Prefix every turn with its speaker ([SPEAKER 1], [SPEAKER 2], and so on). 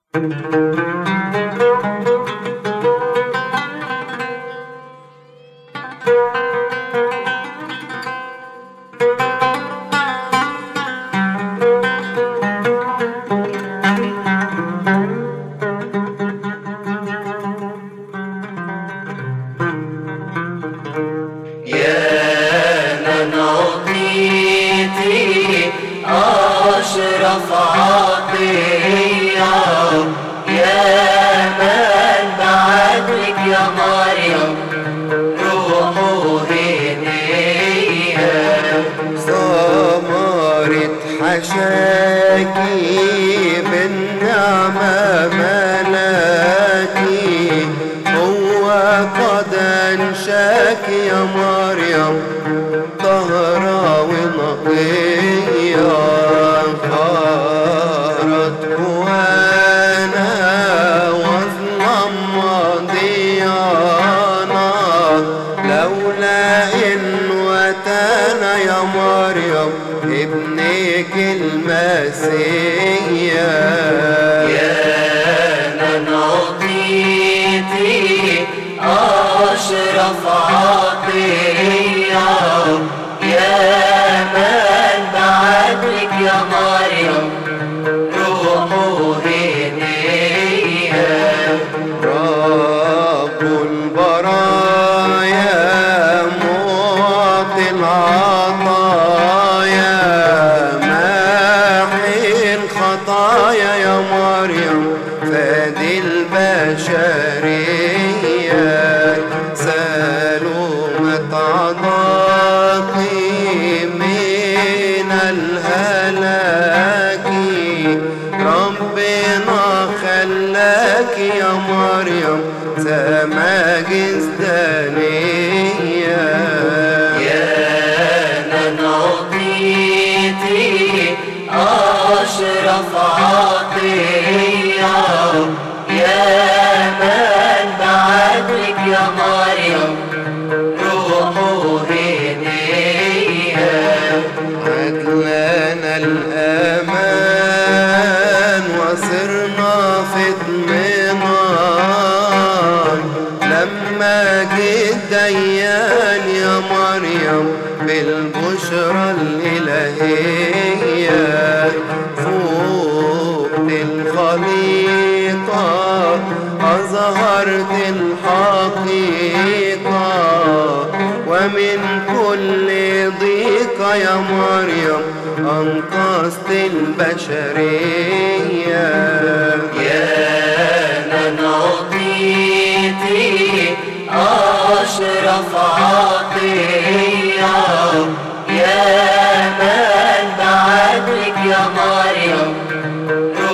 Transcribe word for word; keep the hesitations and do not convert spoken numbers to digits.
[SPEAKER 1] أشرف عطية يا من بعدك يا مريم روحه هدية
[SPEAKER 2] ثمرة حشاكي بالنعمة ملاكي هو قد أنشاك يا مريم طهرة ونقية خارت كوانا واظلم مضيانا لولا إن وتانا يا مريم ابنك المسيح
[SPEAKER 1] يا من عطيتي أشرف عطية يا من بعدك يا مريم روحه هدية
[SPEAKER 2] رب البرايا معطي العطايا ماحي الخطايا يا مريم فادي البشرية سلومة عضاقي من الهلاك ربنا خلاك يا مريم سماجز دانية
[SPEAKER 1] يا من عطيتي أشرف عطية يا من بعدك يا مريم روحه هدية
[SPEAKER 2] عدلنا الأمان وصرنا في اطمئنان لما جيت ديان يا مريم بالبشرى الإلهية فوقت الخليقة أظهرت الحقيقة ومن كل ضيقة يا مريم أنقذت البشرية
[SPEAKER 1] يا من عطيتي أشرف عطية يا من بعدك يا مريم